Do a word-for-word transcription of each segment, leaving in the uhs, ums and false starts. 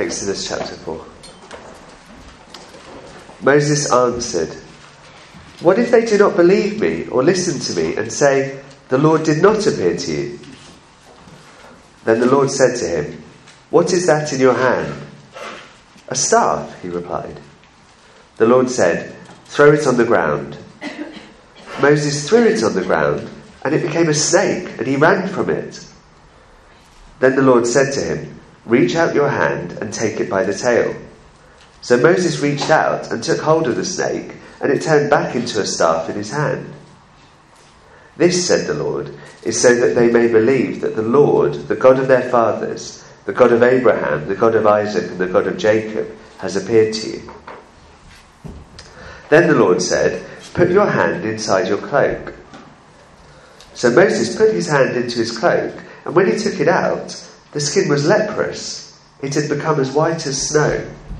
Exodus chapter four. Moses answered, "What if they do not believe me or listen to me and say, 'The Lord did not appear to you'?" Then the Lord said to him, "What is that in your hand?" "A staff," he replied. The Lord said, "Throw it on the ground." Moses threw it on the ground, and it became a snake, and he ran from it. Then the Lord said to him, "Reach out your hand and take it by the tail." So Moses reached out and took hold of the snake, and it turned back into a staff in his hand. "This," said the Lord, "is so that they may believe that the Lord, the God of their fathers, the God of Abraham, the God of Isaac, and the God of Jacob, has appeared to you." Then the Lord said, "Put your hand inside your cloak." So Moses put his hand into his cloak, and when he took it out, the skin was leprous. It had become as white as snow.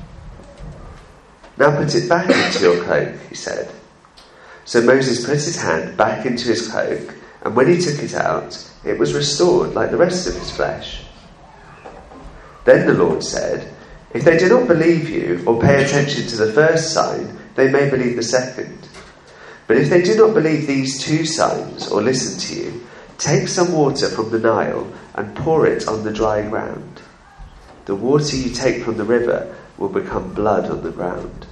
"Now put it back into your cloak," he said. So Moses put his hand back into his cloak, and when he took it out, it was restored like the rest of his flesh. Then the Lord said, "If they do not believe you or pay attention to the first sign, they may believe the second. But if they do not believe these two signs or listen to you, take some water from the Nile and pour it on the dry ground. The water you take from the river will become blood on the ground."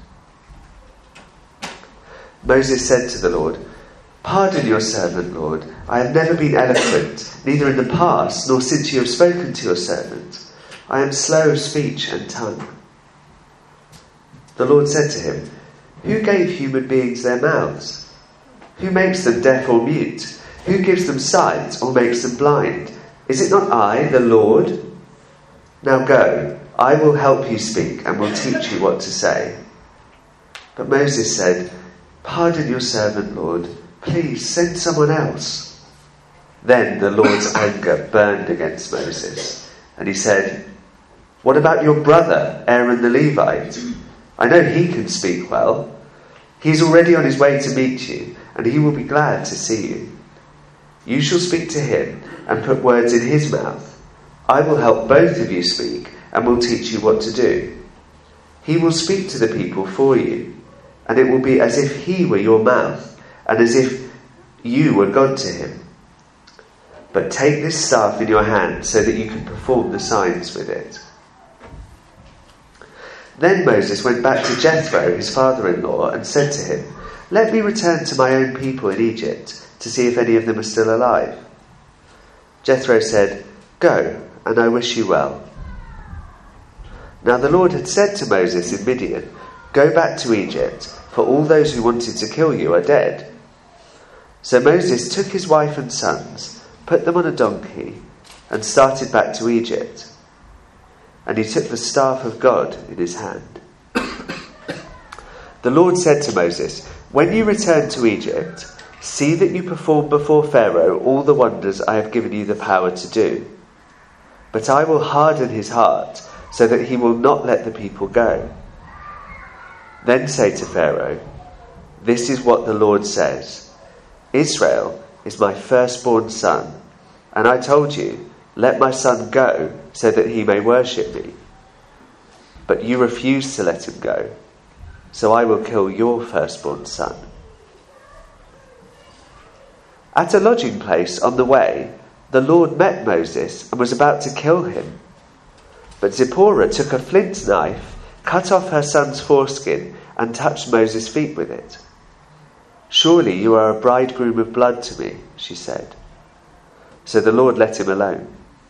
Moses said to the Lord, "Pardon your servant, Lord. I have never been eloquent, neither in the past nor since you have spoken to your servant. I am slow of speech and tongue." The Lord said to him, "Who gave human beings their mouths? Who makes them deaf or mute? Who gives them sight or makes them blind? Is it not I, the Lord? Now go, I will help you speak and will teach you what to say." But Moses said, "Pardon your servant, Lord. Please send someone else." Then the Lord's anger burned against Moses, and he said, "What about your brother, Aaron the Levite? I know he can speak well. He's already on his way to meet you, and he will be glad to see you. You shall speak to him and put words in his mouth. I will help both of you speak and will teach you what to do. He will speak to the people for you, and it will be as if he were your mouth and as if you were God to him. But take this staff in your hand so that you can perform the signs with it." Then Moses went back to Jethro, his father-in-law, and said to him, "Let me return to my own people in Egypt to see if any of them are still alive." Jethro said, "Go, and I wish you well." Now the Lord had said to Moses in Midian, "Go back to Egypt, for all those who wanted to kill you are dead." So Moses took his wife and sons, put them on a donkey, and started back to Egypt. And he took the staff of God in his hand. The Lord said to Moses, "When you return to Egypt, see that you perform before Pharaoh all the wonders I have given you the power to do. But I will harden his heart so that he will not let the people go. Then say to Pharaoh, 'This is what the Lord says. Israel is my firstborn son, and I told you, let my son go so that he may worship me. But you refused to let him go, so I will kill your firstborn son.'" At a lodging place on the way, the Lord met Moses and was about to kill him. But Zipporah took a flint knife, cut off her son's foreskin, and touched Moses' feet with it. "Surely you are a bridegroom of blood to me," she said. So the Lord let him alone.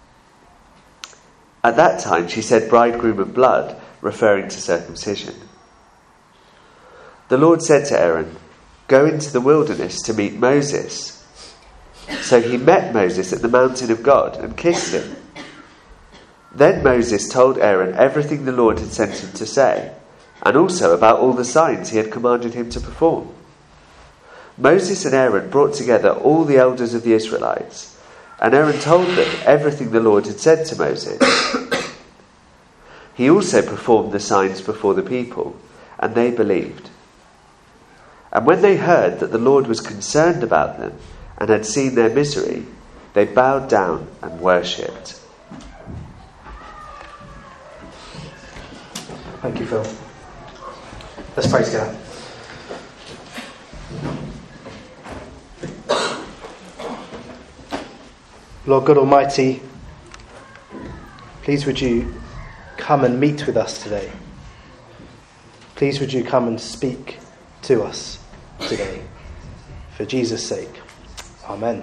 At that time she said bridegroom of blood, referring to circumcision. The Lord said to Aaron, "Go into the wilderness to meet Moses." So he met Moses at the mountain of God and kissed him. Then Moses told Aaron everything the Lord had sent him to say, and also about all the signs he had commanded him to perform. Moses and Aaron brought together all the elders of the Israelites, and Aaron told them everything the Lord had said to Moses. He also performed the signs before the people, and they believed. And when they heard that the Lord was concerned about them and had seen their misery, they bowed down and worshipped. Thank you, Phil. Let's pray together. Lord God Almighty, please would you come and meet with us today. Please would you come and speak to us today. For Jesus' sake. Amen.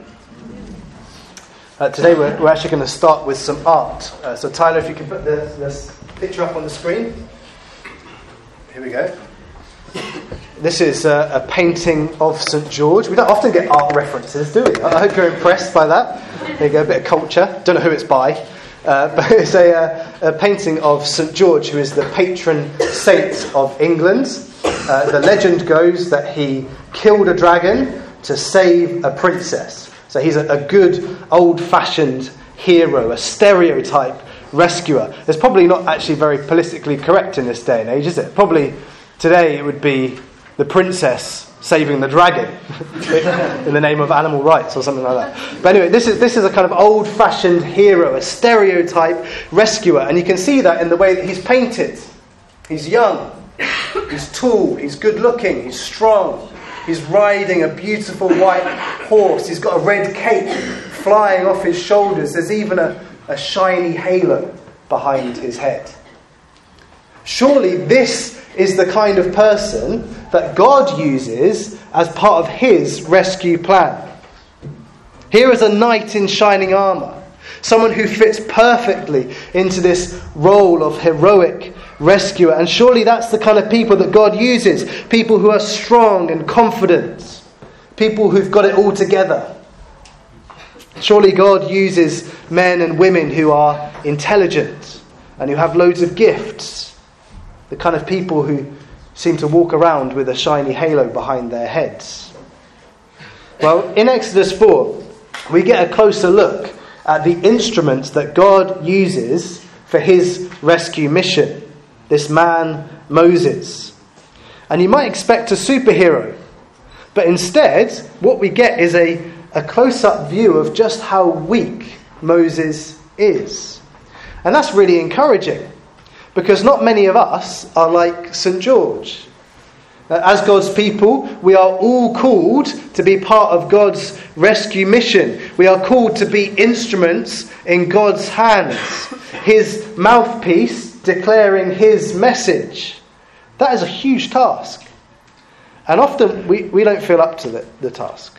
Uh, today we're, we're actually going to start with some art. Uh, so Tyler, if you can put the, this picture up on the screen. Here we go. This is a, a painting of Saint George. We don't often get art references, do we? I hope you're impressed by that. There you go, a bit of culture. Don't know who it's by. Uh, but it's a, a, a painting of Saint George, who is the patron saint of England. Uh, the legend goes that he killed a dragon to save a princess. So he's a, a good old-fashioned hero, a stereotype rescuer. It's probably not actually very politically correct in this day and age, is it? Probably today it would be the princess saving the dragon in the name of animal rights or something like that. But anyway, this is this is a kind of old-fashioned hero, a stereotype rescuer. And you can see that in the way that he's painted. He's young, he's tall, he's good-looking, he's strong. He's riding a beautiful white horse. He's got a red cape flying off his shoulders. There's even a, a shiny halo behind his head. Surely this is the kind of person that God uses as part of his rescue plan. Here is a knight in shining armour, someone who fits perfectly into this role of heroic rescuer. And surely that's the kind of people that God uses. People who are strong and confident. People who've got it all together. Surely God uses men and women who are intelligent and who have loads of gifts. The kind of people who seem to walk around with a shiny halo behind their heads. Well, in Exodus four, we get a closer look at the instruments that God uses for his rescue mission. This man, Moses. And you might expect a superhero. But instead, what we get is a, a close-up view of just how weak Moses is. And that's really encouraging. Because not many of us are like Saint George. As God's people, we are all called to be part of God's rescue mission. We are called to be instruments in God's hands. His mouthpiece declaring his message. That is a huge task. And often we, we don't feel up to the, the task.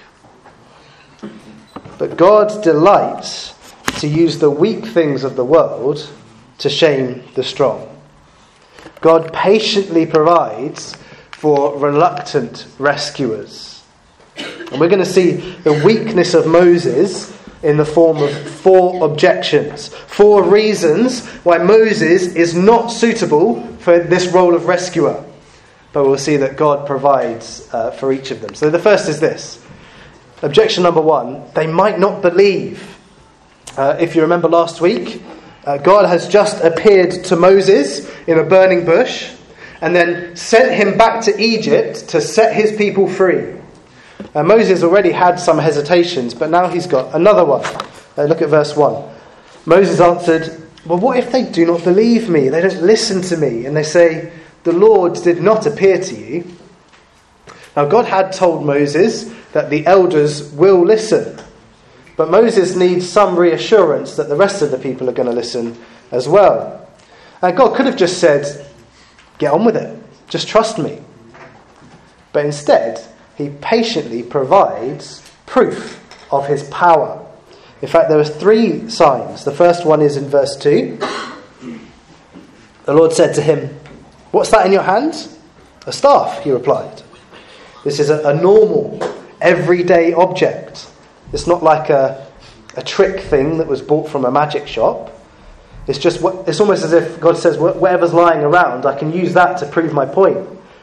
But God delights to use the weak things of the world to shame the strong. God patiently provides for reluctant rescuers. And we're going to see the weakness of Moses in the form of four objections. Four reasons why Moses is not suitable for this role of rescuer. But we'll see that God provides uh, for each of them. So the first is this. Objection number one, they might not believe. Uh, if you remember last week, uh, God has just appeared to Moses in a burning bush and then sent him back to Egypt to set his people free. Uh, Moses already had some hesitations, but now he's got another one. Uh, look at verse one. Moses answered, well, what if they do not believe me? They don't listen to me. And they say, the Lord did not appear to you. Now God had told Moses that the elders will listen. But Moses needs some reassurance that the rest of the people are going to listen as well. And God could have just said, get on with it. Just trust me. But instead, he patiently provides proof of his power. In fact, there are three signs. The first one is in verse two. The Lord said to him, what's that in your hand? A staff, he replied. This is a, a normal, everyday object. It's not like a, a trick thing that was bought from a magic shop. It's just, it's almost as if God says, whatever's lying around, I can use that to prove my point.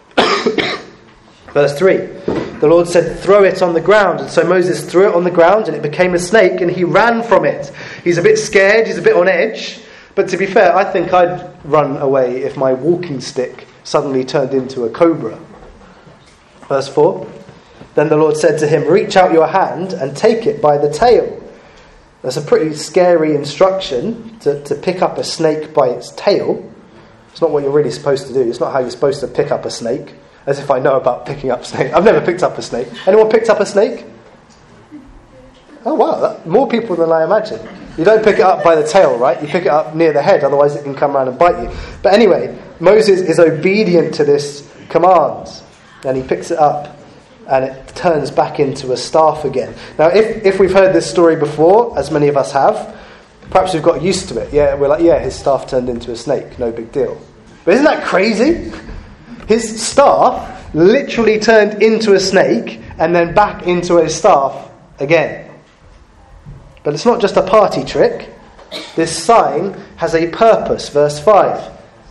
Verse three. The Lord said, throw it on the ground. And so Moses threw it on the ground and it became a snake and he ran from it. He's a bit scared, he's a bit on edge. But to be fair, I think I'd run away if my walking stick suddenly turned into a cobra. Verse four. Then the Lord said to him, reach out your hand and take it by the tail. That's a pretty scary instruction to, to pick up a snake by its tail. It's not what you're really supposed to do. It's not how you're supposed to pick up a snake. As if I know about picking up snake. I've never picked up a snake. Anyone picked up a snake? Oh wow, that, more people than I imagined. You don't pick it up by the tail, right? You pick it up near the head, otherwise it can come around and bite you. But anyway, Moses is obedient to this command, and he picks it up, and it turns back into a staff again. Now, if, if we've heard this story before, as many of us have, perhaps we've got used to it. Yeah, we're like, yeah, his staff turned into a snake, no big deal. But isn't that crazy? His staff literally turned into a snake, and then back into a staff again. But it's not just a party trick. This sign has a purpose. Verse five.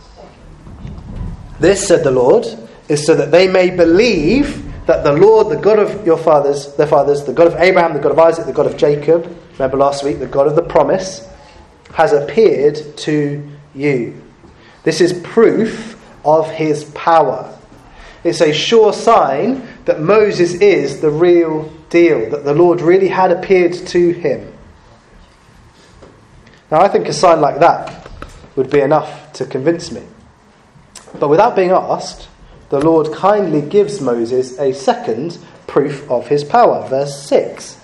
This, said the Lord, is so that they may believe that the Lord, the God of your fathers, their fathers, the God of Abraham, the God of Isaac, the God of Jacob, remember last week, the God of the promise, has appeared to you. This is proof of his power. It's a sure sign that Moses is the real deal, that the Lord really had appeared to him. Now, I think a sign like that would be enough to convince me. But without being asked, the Lord kindly gives Moses a second proof of his power. Verse six.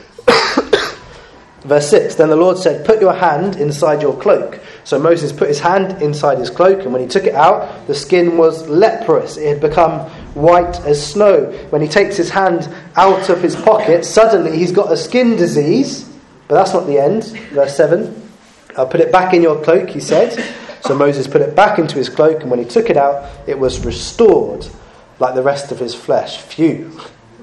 Verse six. Then the Lord said, put your hand inside your cloak. So Moses put his hand inside his cloak, and when he took it out, the skin was leprous. It had become white as snow. When he takes his hand out of his pocket, suddenly he's got a skin disease. But that's not the end. Verse seven. I'll put it back in your cloak, he said. So Moses put it back into his cloak, and when he took it out, it was restored like the rest of his flesh. Phew.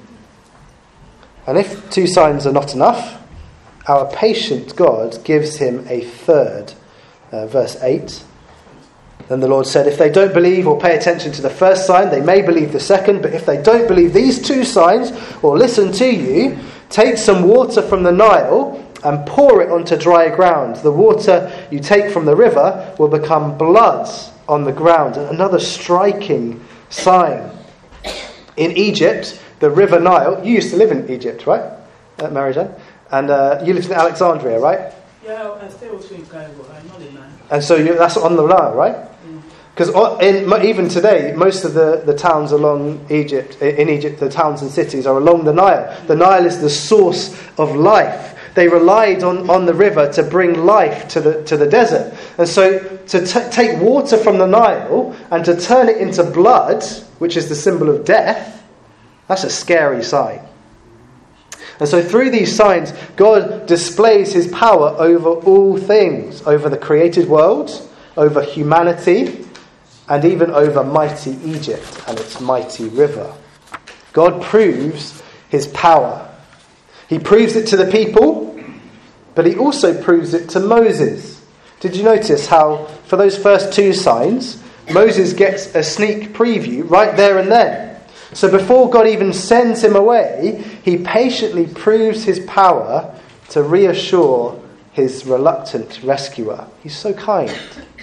And if two signs are not enough, our patient God gives him a third. Uh, verse eight. Then the Lord said, if they don't believe or pay attention to the first sign, they may believe the second. But if they don't believe these two signs or listen to you, take some water from the Nile and pour it onto dry ground. The water you take from the river will become blood on the ground. Another striking sign. In Egypt, the river Nile, you used to live in Egypt, right, uh, Mary-Jane? And uh, you lived in Alexandria, right? Yeah, I stay also in Cairo. I'm not in Nile. And so you, that's on the Nile, right? Because mm. even today, most of the, the towns along Egypt, in Egypt, the towns and cities are along the Nile. The Nile is the source of life. They relied on, on the river to bring life to the to the desert. And so to t- take water from the Nile and to turn it into blood, which is the symbol of death, that's a scary sight. And so through these signs, God displays his power over all things, over the created world, over humanity, and even over mighty Egypt and its mighty river. God proves his power. He proves it to the people, but he also proves it to Moses. Did you notice how, for those first two signs, Moses gets a sneak preview right there and then? So before God even sends him away, he patiently proves his power to reassure his reluctant rescuer. He's so kind.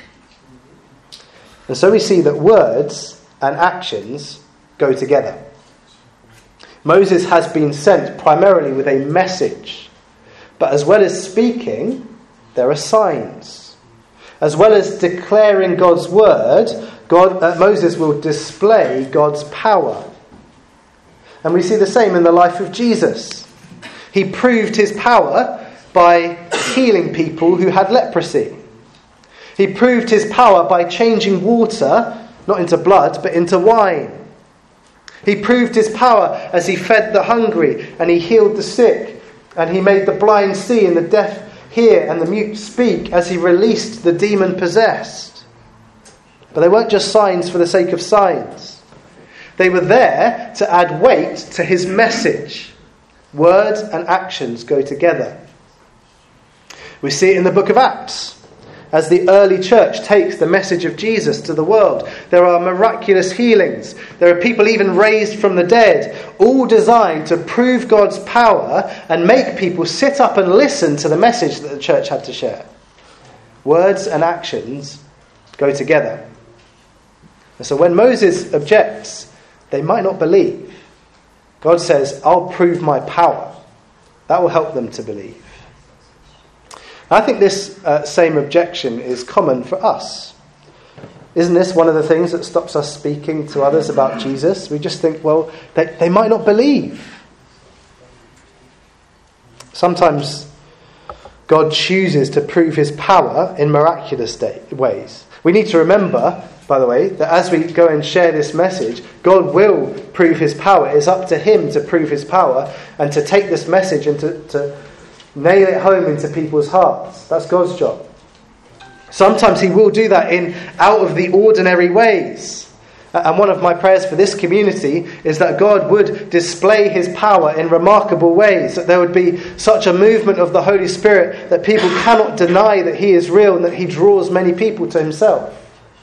And so we see that words and actions go together. Moses has been sent primarily with a message. But as well as speaking, there are signs. As well as declaring God's word, God, uh, Moses will display God's power. And we see the same in the life of Jesus. He proved his power by healing people who had leprosy. He proved his power by changing water, not into blood, but into wine. He proved his power as he fed the hungry and he healed the sick, and he made the blind see and the deaf hear and the mute speak as he released the demon-possessed. But they weren't just signs for the sake of signs. They were there to add weight to his message. Words and actions go together. We see it in the book of Acts. As the early church takes the message of Jesus to the world, there are miraculous healings. There are people even raised from the dead, all designed to prove God's power and make people sit up and listen to the message that the church had to share. Words and actions go together. And so when Moses objects, they might not believe. God says, I'll prove my power. That will help them to believe. I think this uh, same objection is common for us. Isn't this one of the things that stops us speaking to others about Jesus? We just think, well, they, they might not believe. Sometimes God chooses to prove his power in miraculous day, ways. We need to remember, by the way, that as we go and share this message, God will prove his power. It's up to him to prove his power and to take this message and to, to nail it home into people's hearts. That's God's job. Sometimes he will do that in out of the ordinary ways. And one of my prayers for this community is that God would display his power in remarkable ways, that there would be such a movement of the Holy Spirit that people cannot deny that he is real and that he draws many people to himself.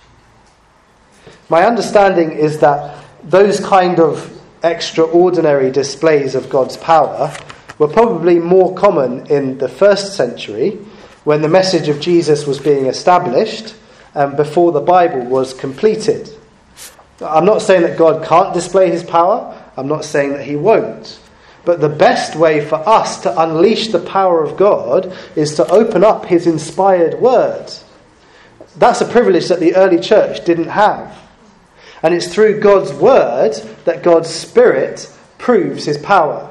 My understanding is that those kind of extraordinary displays of God's power were probably more common in the first century, when the message of Jesus was being established and before the Bible was completed. I'm not saying that God can't display his power. I'm not saying that he won't. But the best way for us to unleash the power of God is to open up his inspired word. That's a privilege that the early church didn't have. And it's through God's word that God's Spirit proves his power.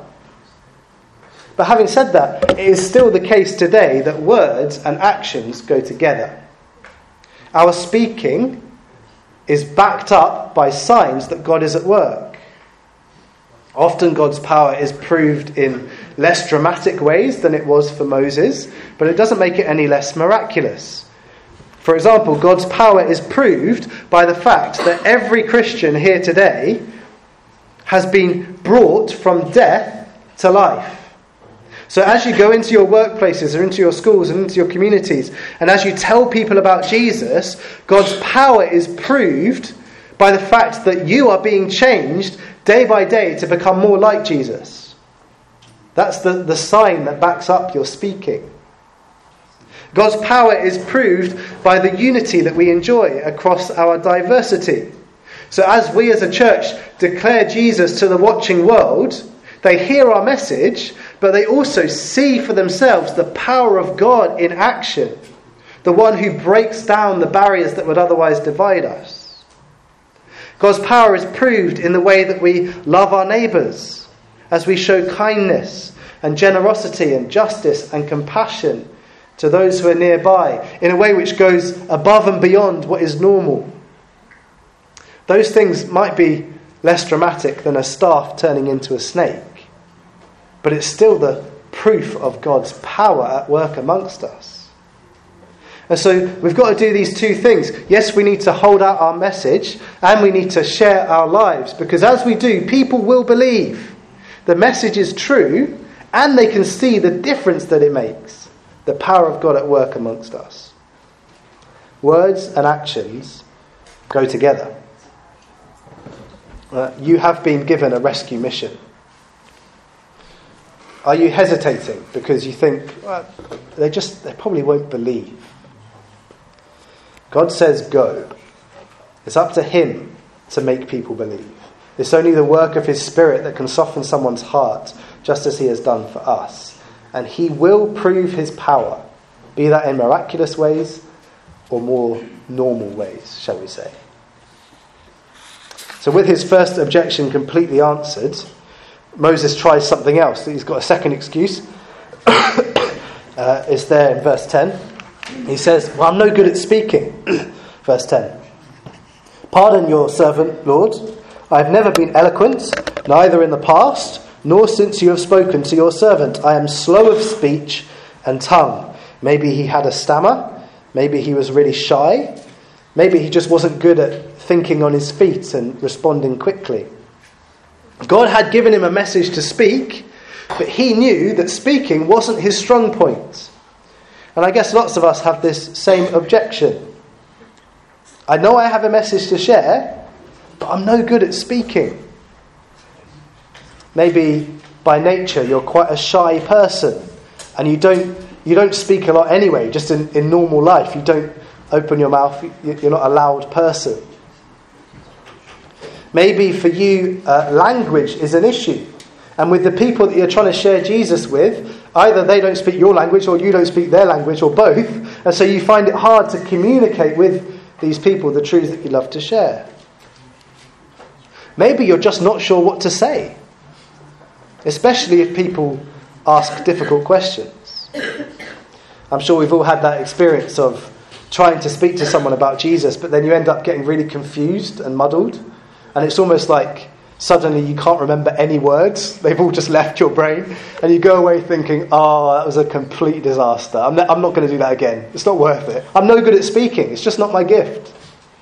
But having said that, it is still the case today that words and actions go together. Our speaking is backed up by signs that God is at work. Often God's power is proved in less dramatic ways than it was for Moses, but it doesn't make it any less miraculous. For example, God's power is proved by the fact that every Christian here today has been brought from death to life. So as you go into your workplaces or into your schools and into your communities, and as you tell people about Jesus, God's power is proved by the fact that you are being changed day by day to become more like Jesus. That's the, the sign that backs up your speaking. God's power is proved by the unity that we enjoy across our diversity. So as we as a church declare Jesus to the watching world, they hear our message, but they also see for themselves the power of God in action, the one who breaks down the barriers that would otherwise divide us. God's power is proved in the way that we love our neighbours, as we show kindness and generosity and justice and compassion to those who are nearby, in a way which goes above and beyond what is normal. Those things might be less dramatic than a staff turning into a snake, but it's still the proof of God's power at work amongst us. And so we've got to do these two things. Yes, we need to hold out our message and we need to share our lives, because as we do, people will believe the message is true and they can see the difference that it makes, the power of God at work amongst us. Words and actions go together. Uh, you have been given a rescue mission. Are you hesitating because you think, well, they just they probably won't believe? God says go. It's up to him to make people believe. It's only the work of his Spirit that can soften someone's heart, just as he has done for us. And he will prove his power, be that in miraculous ways or more normal ways, shall we say. So with his first objection completely answered, Moses tries something else. He's got a second excuse. uh, it's there in verse ten. He says, well, I'm no good at speaking. Verse ten. Pardon your servant, Lord. I have never been eloquent, neither in the past, nor since you have spoken to your servant. I am slow of speech and tongue. Maybe he had a stammer. Maybe he was really shy. Maybe he just wasn't good at thinking on his feet and responding quickly. God had given him a message to speak, but he knew that speaking wasn't his strong point. And I guess lots of us have this same objection. I know I have a message to share, but I'm no good at speaking. Maybe by nature you're quite a shy person and you don't you don't speak a lot anyway, just in, in normal life. You don't open your mouth, you're not a loud person. Maybe for you, uh, language is an issue. And with the people that you're trying to share Jesus with, either they don't speak your language or you don't speak their language or both. And so you find it hard to communicate with, these people the truths that you love to share. Maybe you're just not sure what to say, especially if people ask difficult questions. I'm sure we've all had that experience of trying to speak to someone about Jesus, but then you end up getting really confused and muddled, and it's almost like suddenly you can't remember any words. They've all just left your brain, and you go away thinking, oh, that was a complete disaster. I'm, ne- I'm not going to do that again. It's not worth it. I'm no good at speaking. It's just not my gift.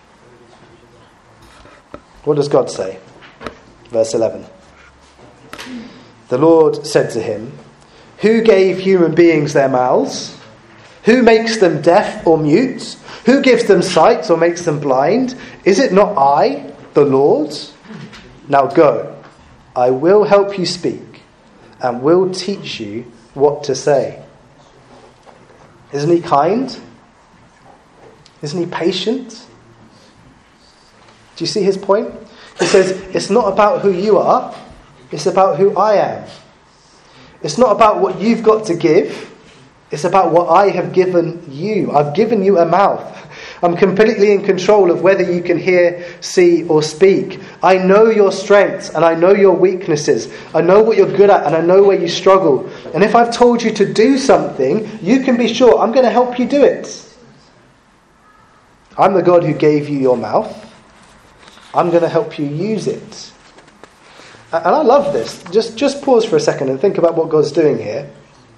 What does God say? Verse eleven. The Lord said to him, "Who gave human beings their mouths? Who makes them deaf or mute? Who gives them sight or makes them blind? Is it not I, the Lord? Now go, I will help you speak and will teach you what to say." Isn't he kind? Isn't he patient? Do you see his point? He says, it's not about who you are, it's about who I am. It's not about what you've got to give, it's about what I have given you. I've given you a mouth. I'm completely in control of whether you can hear, see, or speak. I know your strengths and I know your weaknesses. I know what you're good at and I know where you struggle. And if I've told you to do something, you can be sure I'm going to help you do it. I'm the God who gave you your mouth. I'm going to help you use it. And I love this. Just, just pause for a second and think about what God's doing here.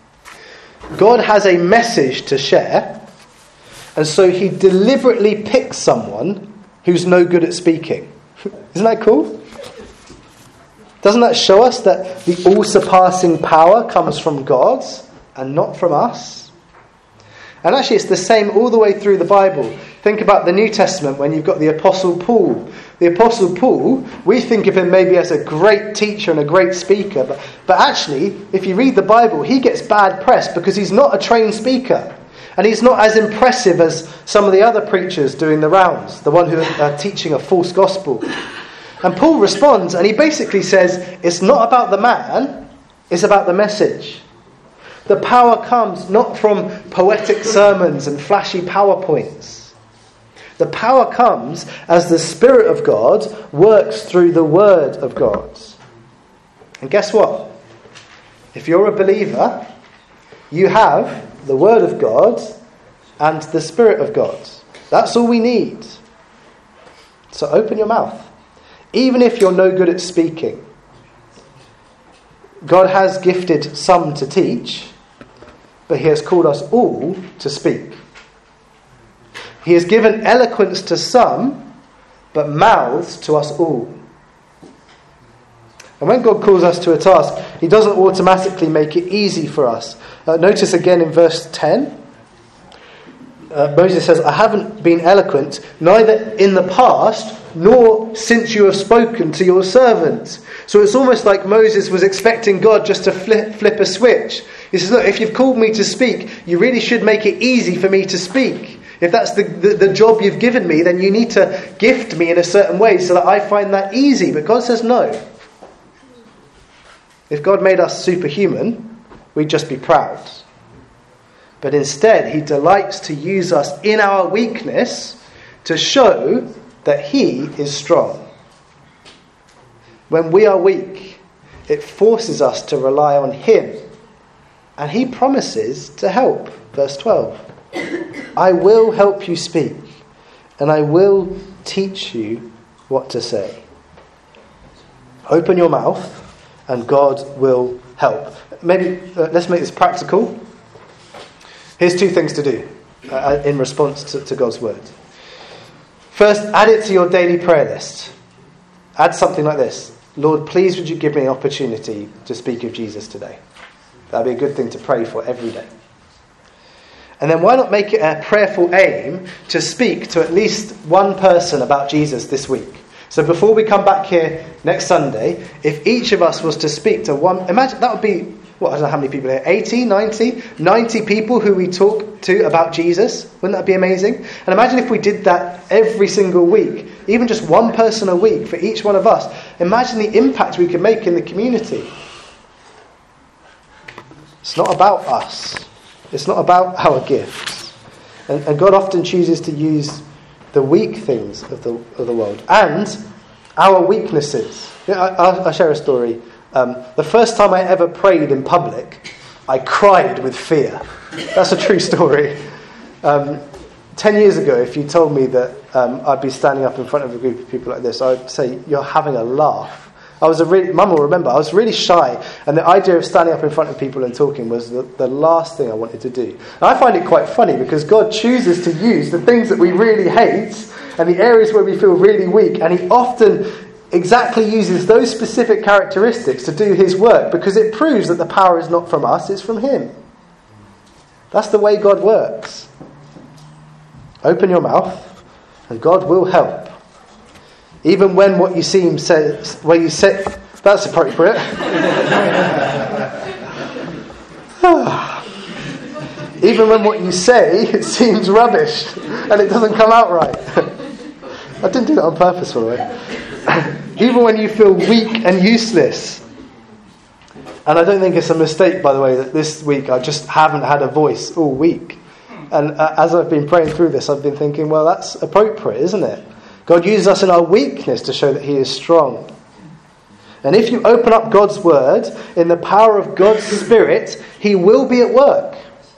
God has a message to share, and so he deliberately picks someone who's no good at speaking. Isn't that cool? Doesn't that show us that the all-surpassing power comes from God and not from us? And actually it's the same all the way through the Bible. Think about the New Testament when you've got the Apostle Paul. The Apostle Paul, we think of him maybe as a great teacher and a great speaker, but, but actually, if you read the Bible, he gets bad press because he's not a trained speaker. And he's not as impressive as some of the other preachers doing the rounds, the one who are teaching a false gospel. And Paul responds, and he basically says, it's not about the man, it's about the message. The power comes not from poetic sermons and flashy PowerPoints. The power comes as the Spirit of God works through the Word of God. And guess what? If you're a believer, you have the Word of God and the Spirit of God. That's all we need. So open your mouth. Even if you're no good at speaking. God has gifted some to teach, but he has called us all to speak. He has given eloquence to some, but mouths to us all. And when God calls us to a task, he doesn't automatically make it easy for us. Uh, notice again in verse ten, uh, Moses says, "I haven't been eloquent, neither in the past, nor since you have spoken to your servant." So it's almost like Moses was expecting God just to flip, flip a switch. He says, look, if you've called me to speak, you really should make it easy for me to speak. If that's the, the, the job you've given me, then you need to gift me in a certain way so that I find that easy. But God says no. If God made us superhuman, we'd just be proud. But instead, he delights to use us in our weakness to show that he is strong. When we are weak, it forces us to rely on him. And he promises to help. Verse twelve. "I will help you speak, and I will teach you what to say." Open your mouth, and God will help. Maybe uh, let's make this practical. Here's two things to do uh, in response to, to God's word. First, add it to your daily prayer list. Add something like this: Lord, please would you give me an opportunity to speak of Jesus today? That'd be a good thing to pray for every day. And then why not make it a prayerful aim to speak to at least one person about Jesus this week? So before we come back here next Sunday, if each of us was to speak to one, imagine that would be, what, I don't know how many people here, eighty, ninety, ninety people who we talk to about Jesus. Wouldn't that be amazing? And imagine if we did that every single week, even just one person a week for each one of us. Imagine the impact we could make in the community. It's not about us. It's not about our gifts. And, and God often chooses to use the weak things of the of the world, and our weaknesses. I, I'll, I'll share a story. Um, the first time I ever prayed in public, I cried with fear. That's a true story. Um, ten years ago, if you told me that um, I'd be standing up in front of a group of people like this, I'd say, you're having a laugh. I was a really, Mum will remember, I was really shy, and the idea of standing up in front of people and talking was the, the last thing I wanted to do. And I find it quite funny because God chooses to use the things that we really hate and the areas where we feel really weak, and he often exactly uses those specific characteristics to do his work, because it proves that the power is not from us, it's from him. That's the way God works. Open your mouth and God will help. Even when what you seem says, where you say, that's appropriate. Even when what you say, it seems rubbish and it doesn't come out right. I didn't do that on purpose, by the way. Even when you feel weak and useless. And I don't think it's a mistake, by the way, that this week I just haven't had a voice all week. And uh, as I've been praying through this, I've been thinking, well, that's appropriate, isn't it? God uses us in our weakness to show that he is strong. And if you open up God's word in the power of God's Spirit, he will be at work.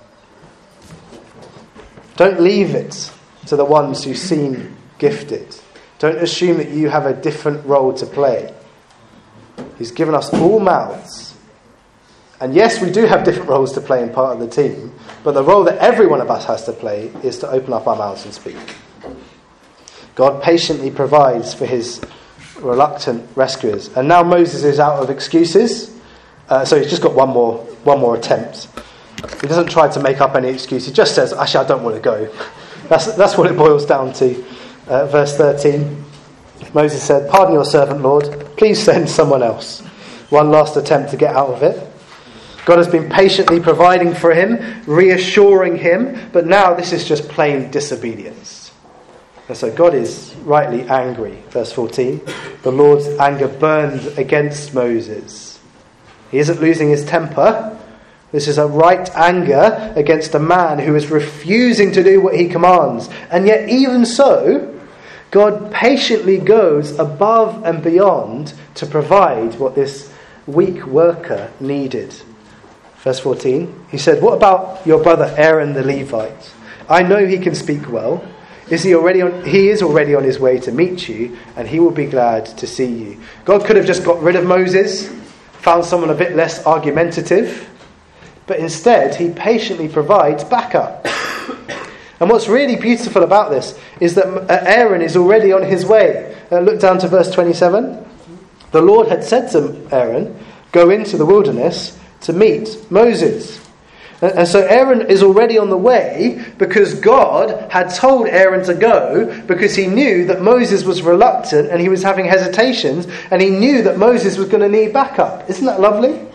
Don't leave it to the ones who seem gifted. Don't assume that you have a different role to play. He's given us all mouths. And yes, we do have different roles to play in part of the team, but the role that every one of us has to play is to open up our mouths and speak. God patiently provides for his reluctant rescuers. And now Moses is out of excuses. Uh, so he's just got one more one more attempt. He doesn't try to make up any excuse. He just says, actually, I don't want to go. That's, that's what it boils down to. Uh, verse thirteen. Moses said, pardon your servant, Lord. Please send someone else. One last attempt to get out of it. God has been patiently providing for him, reassuring him. But now this is just plain disobedience. And so God is rightly angry. Verse fourteen. The Lord's anger burned against Moses. He isn't losing his temper. This is a right anger against a man who is refusing to do what he commands. And yet even so, God patiently goes above and beyond to provide what this weak worker needed. Verse fourteen. He said, what about your brother Aaron the Levite? I know he can speak well. Is he already on, he is already on his way to meet you, and he will be glad to see you. God could have just got rid of Moses, found someone a bit less argumentative, but instead he patiently provides backup. And what's really beautiful about this is that Aaron is already on his way. Uh, look down to verse twenty-seven. The Lord had said to Aaron, go into the wilderness to meet Moses. And so Aaron is already on the way because God had told Aaron to go, because he knew that Moses was reluctant and he was having hesitations, and he knew that Moses was going to need backup. Isn't that lovely?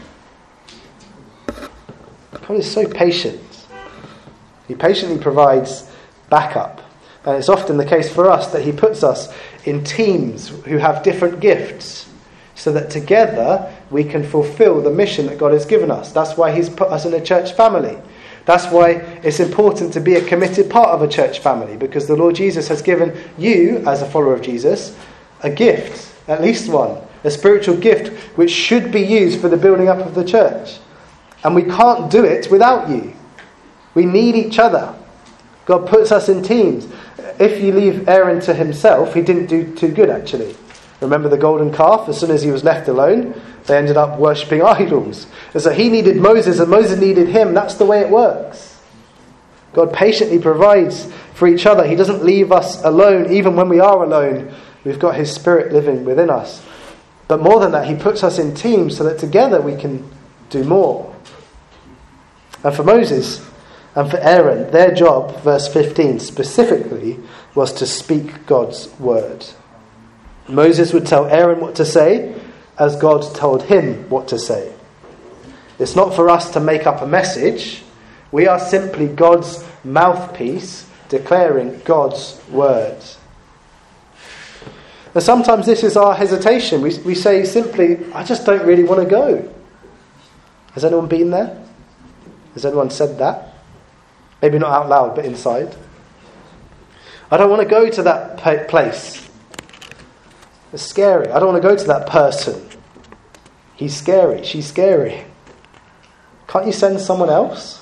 God is so patient. He patiently provides backup. And it's often the case for us that he puts us in teams who have different gifts, so that together we can fulfill the mission that God has given us. That's why he's put us in a church family. That's why it's important to be a committed part of a church family, because the Lord Jesus has given you, as a follower of Jesus, a gift, at least one, a spiritual gift which should be used for the building up of the church. And we can't do it without you. We need each other. God puts us in teams. If you leave Aaron to himself, he didn't do too good, actually. Remember the golden calf? As soon as he was left alone, they ended up worshipping idols. And so he needed Moses and Moses needed him. That's the way it works. God patiently provides for each other. He doesn't leave us alone. Even when we are alone, we've got his Spirit living within us. But more than that, he puts us in teams so that together we can do more. And for Moses and for Aaron, their job, verse fifteen specifically, was to speak God's word. Moses would tell Aaron what to say, as God told him what to say. It's not for us to make up a message. We are simply God's mouthpiece, declaring God's words. And sometimes this is our hesitation. We, we say simply, I just don't really want to go. Has anyone been there? Has anyone said that? Maybe not out loud, but inside. I don't want to go to that pa- place. It's scary. I don't want to go to that person. He's scary. She's scary. Can't you send someone else?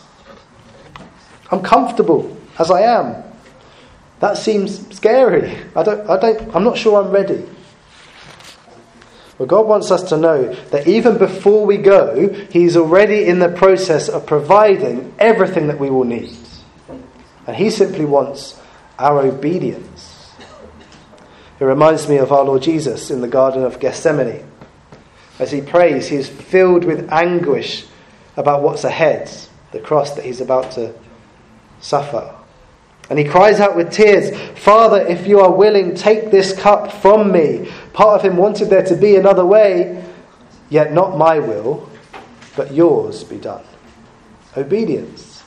I'm comfortable as I am. That seems scary. I don't, I don't, I'm not sure I'm ready. But God wants us to know that even before we go, He's already in the process of providing everything that we will need. And He simply wants our obedience. It reminds me of our Lord Jesus in the Garden of Gethsemane. As He prays, He is filled with anguish about what's ahead, the cross that He's about to suffer. And He cries out with tears, "Father, if you are willing, take this cup from me." Part of Him wanted there to be another way, yet not my will, but yours be done. Obedience.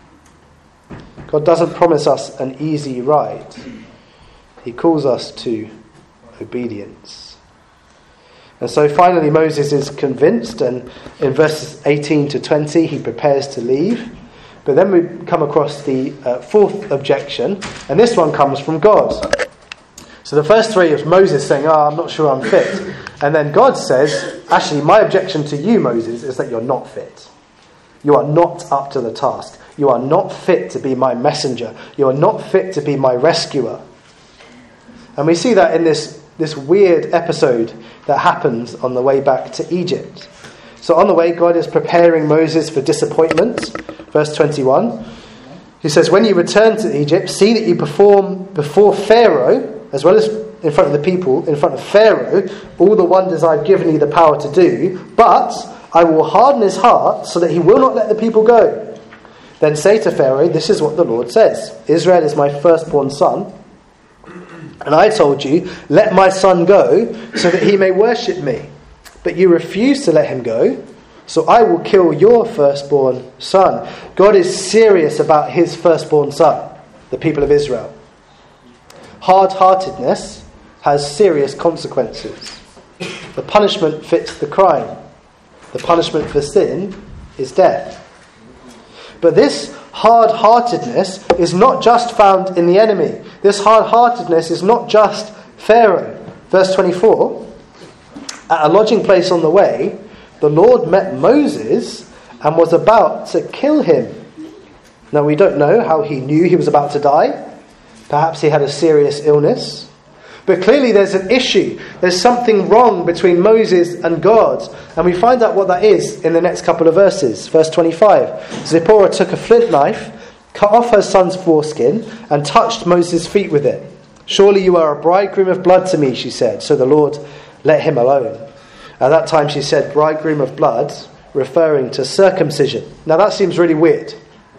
God doesn't promise us an easy ride. He calls us to obedience. And so finally Moses is convinced, and in verses eighteen to twenty he prepares to leave. But then we come across the uh, fourth objection, and this one comes from God. So the first three is Moses saying, "Oh, I'm not sure I'm fit." And then God says, "Actually, my objection to you, Moses, is that you're not fit. You are not up to the task. You are not fit to be my messenger. You are not fit to be my rescuer." And we see that in this, this weird episode that happens on the way back to Egypt. So on the way, God is preparing Moses for disappointment. Verse twenty-one, He says, "When you return to Egypt, see that you perform before Pharaoh, as well as in front of the people, in front of Pharaoh, all the wonders I've given you the power to do, but I will harden his heart so that he will not let the people go. Then say to Pharaoh, this is what the Lord says, Israel is my firstborn son, and I told you, let my son go so that he may worship me. But you refuse to let him go, so I will kill your firstborn son." God is serious about his firstborn son, the people of Israel. Hard-heartedness has serious consequences. The punishment fits the crime. The punishment for sin is death. But this hard-heartedness is not just found in the enemy. This hard-heartedness is not just Pharaoh. Verse twenty-four, "At a lodging place on the way, the Lord met Moses and was about to kill him." Now we don't know how he knew he was about to die. Perhaps he had a serious illness. But clearly there's an issue. There's something wrong between Moses and God. And we find out what that is in the next couple of verses. Verse twenty-five. "Zipporah took a flint knife, cut off her son's foreskin, and touched Moses' feet with it. 'Surely you are a bridegroom of blood to me,' she said. So the Lord let him alone." At that time she said bridegroom of blood, referring to circumcision. Now that seems really weird.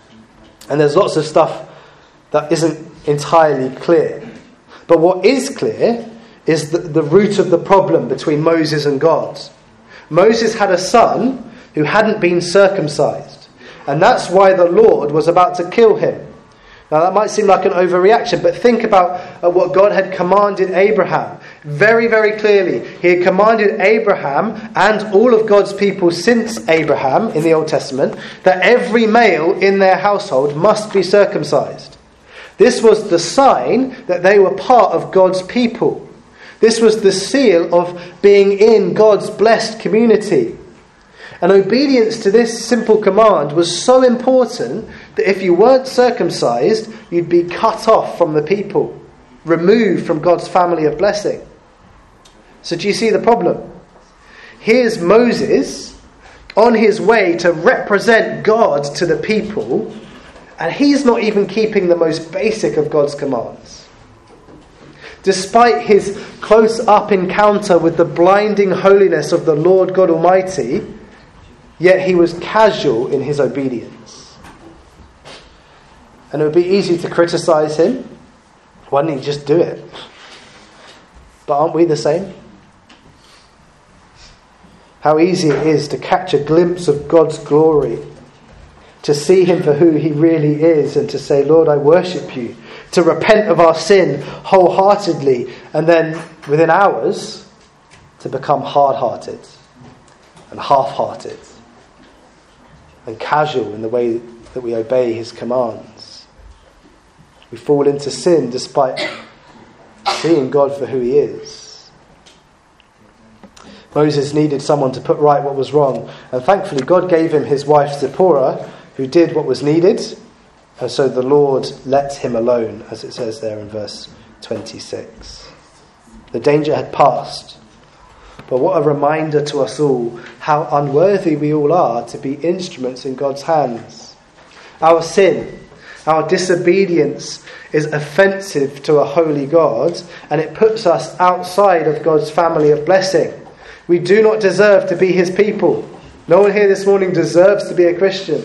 And there's lots of stuff that isn't entirely clear. But what is clear is the, the root of the problem between Moses and God. Moses had a son who hadn't been circumcised. And that's why the Lord was about to kill him. Now that might seem like an overreaction, but think about uh, what God had commanded Abraham. Very, very clearly, He had commanded Abraham and all of God's people since Abraham in the Old Testament that every male in their household must be circumcised. This was the sign that they were part of God's people. This was the seal of being in God's blessed community. And obedience to this simple command was so important that if you weren't circumcised, you'd be cut off from the people, removed from God's family of blessing. So do you see the problem? Here's Moses on his way to represent God to the people, and he's not even keeping the most basic of God's commands. Despite his close-up encounter with the blinding holiness of the Lord God Almighty, yet he was casual in his obedience. And it would be easy to criticize him. Why didn't he just do it? But aren't we the same? How easy it is to catch a glimpse of God's glory, to see him for who he really is, and to say, Lord, I worship you. To repent of our sin wholeheartedly, and then within hours to become hard-hearted and half-hearted and casual in the way that we obey his commands. We fall into sin despite seeing God for who he is. Moses needed someone to put right what was wrong, and thankfully God gave him his wife Zipporah, who did what was needed, and so the Lord let him alone, as it says there in verse twenty-six. The danger had passed. But what a reminder to us all how unworthy we all are to be instruments in God's hands. Our sin, our disobedience is offensive to a holy God, and it puts us outside of God's family of blessing. We do not deserve to be his people. No one here this morning deserves to be a Christian.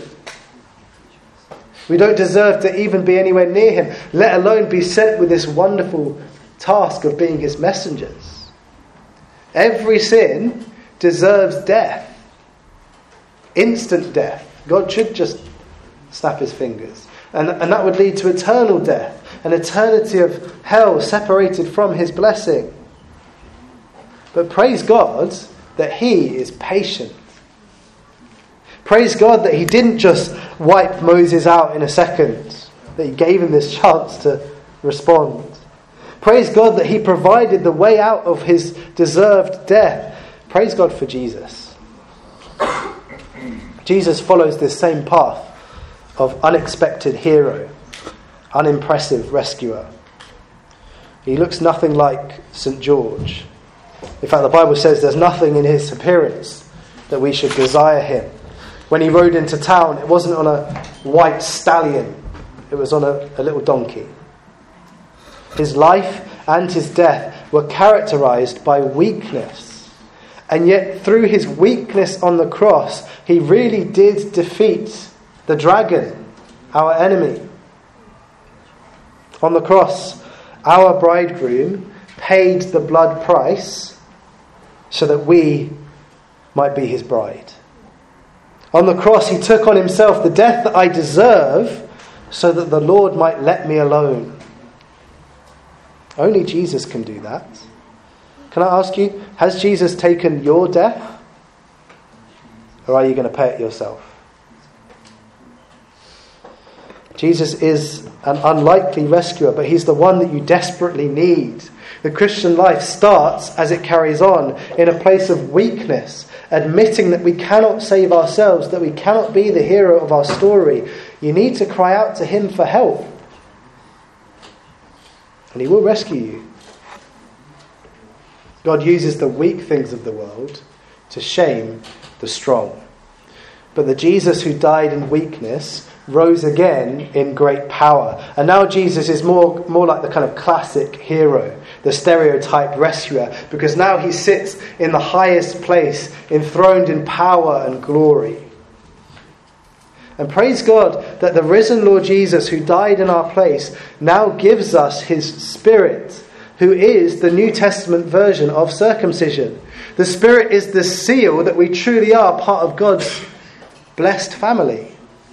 We don't deserve to even be anywhere near him, let alone be sent with this wonderful task of being his messengers. Every sin deserves death. Instant death. God should just snap his fingers. And, and that would lead to eternal death. An eternity of hell separated from his blessing. But praise God that he is patient. Praise God that he didn't just wipe Moses out in a second. That he gave him this chance to respond. Praise God that he provided the way out of his deserved death. Praise God for Jesus. Jesus follows this same path of unexpected hero, unimpressive rescuer. He looks nothing like Saint George. In fact, the Bible says there's nothing in his appearance that we should desire him. When he rode into town, it wasn't on a white stallion. It was on a, a little donkey. His life and his death were characterized by weakness. And yet through his weakness on the cross, he really did defeat the dragon, our enemy. On the cross, our bridegroom paid the blood price so that we might be his bride. On the cross, he took on himself the death that I deserve so that the Lord might let me alone. Only Jesus can do that. Can I ask you, has Jesus taken your death? Or are you going to pay it yourself? Jesus is an unlikely rescuer, but he's the one that you desperately need. The Christian life starts, as it carries on, in a place of weakness, admitting that we cannot save ourselves, that we cannot be the hero of our story. You need to cry out to him for help. And he will rescue you. God uses the weak things of the world to shame the strong. But the Jesus who died in weakness rose again in great power. And now Jesus is more, more like the kind of classic hero, the stereotyped rescuer, because now he sits in the highest place, enthroned in power and glory. And praise God that the risen Lord Jesus, who died in our place, now gives us his Spirit, who is the New Testament version of circumcision. The Spirit is the seal that we truly are part of God's blessed family.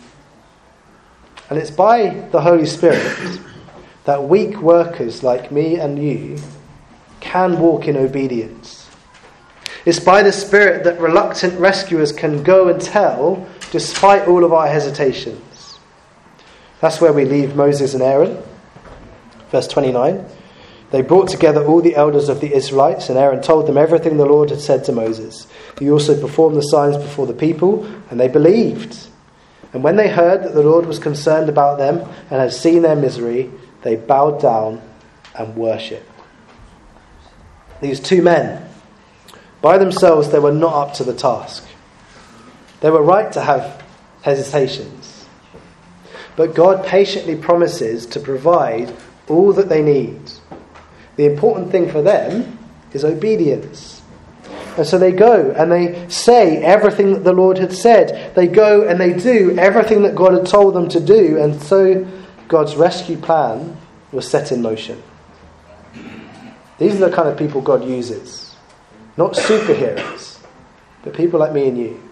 And it's by the Holy Spirit that weak workers like me and you can walk in obedience. It's by the Spirit that reluctant rescuers can go and tell despite all of our hesitations. That's where we leave Moses and Aaron. Verse twenty-nine. They brought together all the elders of the Israelites, and Aaron told them everything the Lord had said to Moses. He also performed the signs before the people, and they believed. And when they heard that the Lord was concerned about them and had seen their misery, they bowed down and worshipped. These two men, by themselves, they were not up to the task. They were right to have hesitations. But God patiently promises to provide all that they need. The important thing for them is obedience. And so they go and they say everything that the Lord had said. They go and they do everything that God had told them to do. And so God's rescue plan was set in motion. These are the kind of people God uses. Not superheroes, but people like me and you.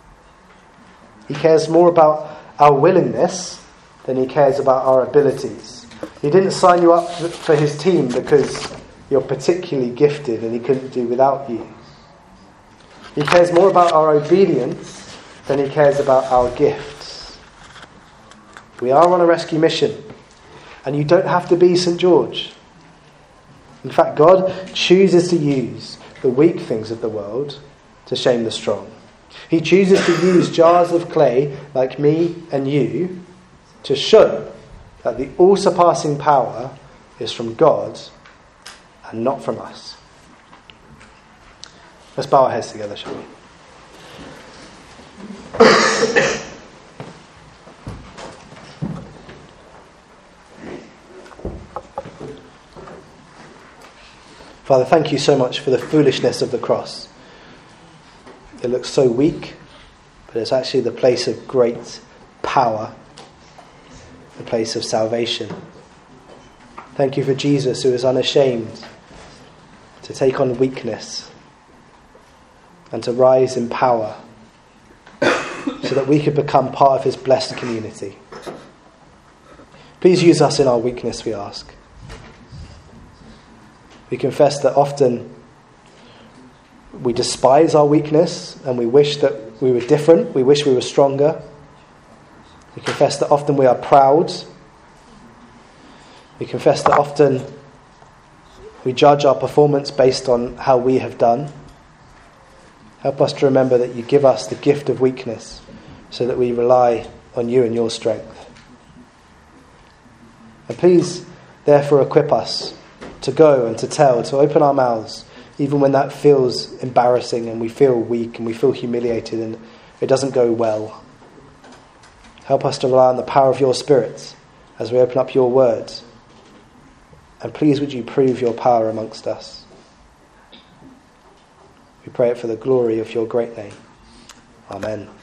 He cares more about our willingness than he cares about our abilities. He didn't sign you up for his team because you're particularly gifted and he couldn't do without you. He cares more about our obedience than he cares about our gifts. We are on a rescue mission, And you don't have to be Saint George. In fact, God chooses to use the weak things of the world to shame the strong. He chooses to use jars of clay like me and you to show that the all-surpassing power is from God and not from us. Let's bow our heads together, shall we? Father, thank you so much for the foolishness of the cross. It looks so weak, but it's actually the place of great power, the place of salvation. Thank you for Jesus, who is unashamed to take on weakness and to rise in power so that we could become part of his blessed community. Please use us in our weakness, we ask. We confess that often we despise our weakness and we wish that we were different. We wish we were stronger. We confess that often we are proud. We confess that often we judge our performance based on how we have done. Help us to remember that you give us the gift of weakness so that we rely on you and your strength. And please, therefore, equip us to go and to tell, to open our mouths, even when that feels embarrassing and we feel weak and we feel humiliated and it doesn't go well. Help us to rely on the power of your Spirit as we open up your words. And please would you prove your power amongst us. We pray it for the glory of your great name. Amen.